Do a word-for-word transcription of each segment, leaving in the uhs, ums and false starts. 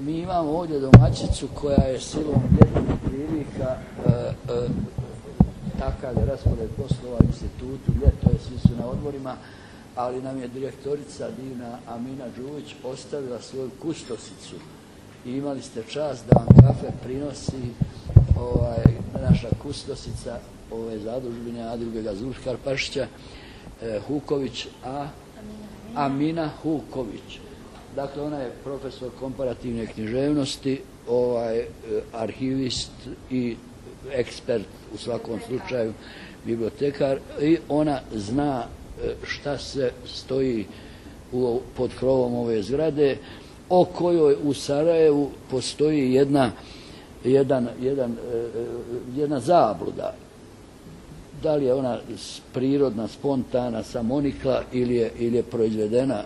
mi imamo ovdje domaćicu koja je silom ljetnih prilika e, e, takav je raspored poslova u institutu, ljeto je, svi su na odmorima, ali nam je direktorica divna Amina Đuvić ostavila svoju kustosicu i imali ste čast da vam kafe prinosi ovaj, naša kustosica ove zadužbine Adilbega Zulfikarpašića eh, Huković, a Amina Huković. Dakle, ona je profesor komparativne književnosti, ovaj, eh, arhivist i ekspert u svakom slučaju, bibliotekar, i ona zna šta se stoji u, pod krovom ove zgrade, o kojoj u Sarajevu postoji jedna, jedan, jedan, jedna zabluda. Da li je ona prirodna, spontana, samonikla ili je, ili je proizvedena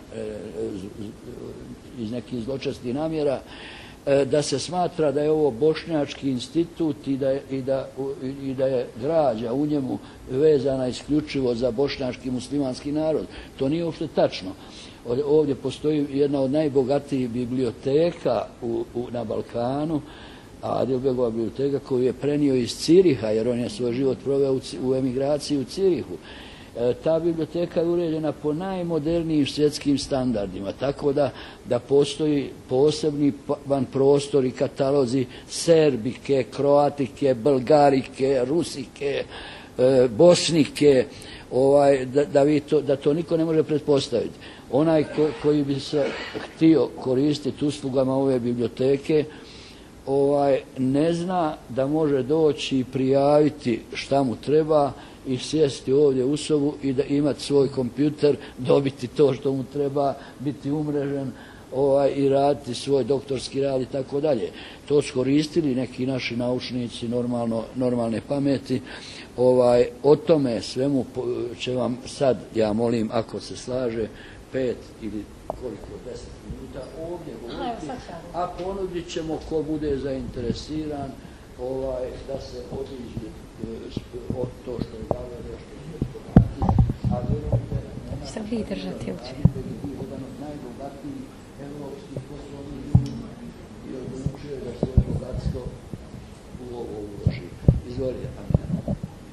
iz nekih zločestih namjera, da se smatra da je ovo bošnjački institut i da je, i da, i da je građa u njemu vezana isključivo za bošnjački muslimanski narod. To nije uopšte tačno. Ovdje postoji jedna od najbogatijih biblioteka u, u, na Balkanu, Adilbegova biblioteka, koju je prenio iz Ciriha, jer on je svoj život proveo u, u emigraciji u Cirihu. Ta biblioteka je uređena po najmodernijim svjetskim standardima, tako da, da postoji posebni van prostor i katalozi serbike, kroatike, bulgarike, rusike, e, bosnike, ovaj, da, da, vi to, da to niko ne može pretpostaviti. Onaj ko, koji bi se htio koristiti uslugama ove biblioteke, ovaj, ne zna da može doći i prijaviti šta mu treba i sjesti ovdje u sobu i da imati svoj kompjuter, dobiti to što mu treba, biti umrežen ovaj, i raditi svoj doktorski rad i tako dalje. To su koristili neki naši naučnici normalno, normalne pameti. Ovaj, o tome svemu će vam sad, ja molim, ako se slaže, pet ili koliko, deset minuta ovdje govoriti, a ponudit ćemo ko bude zainteresiran ovaj, da se odiđe od to što je zavljeno, što je podatiti, a vjerujte, šta vi držati uče? Jedan od najbogatijih evropskih poslovnih ljudi i odlučuje da svoje bogatstvo u ovo uloži. Izvolite, Amina.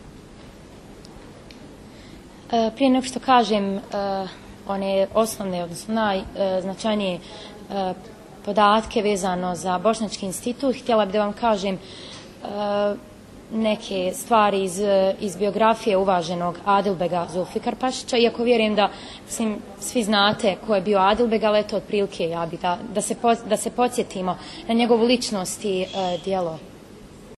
E, prije nego što kažem e, one osnovne, odnosno najznačajnije e, podatke vezano za Bošnjački institut, htjela bih da vam kažem e, neke stvari iz, iz biografije uvaženog Adilbega Zulfikarpašića, iako vjerujem da mislim, svi znate ko je bio Adilbeg, ali eto otprilike ja bi da, da, se, da se podsjetimo na njegovu ličnost i e, djelo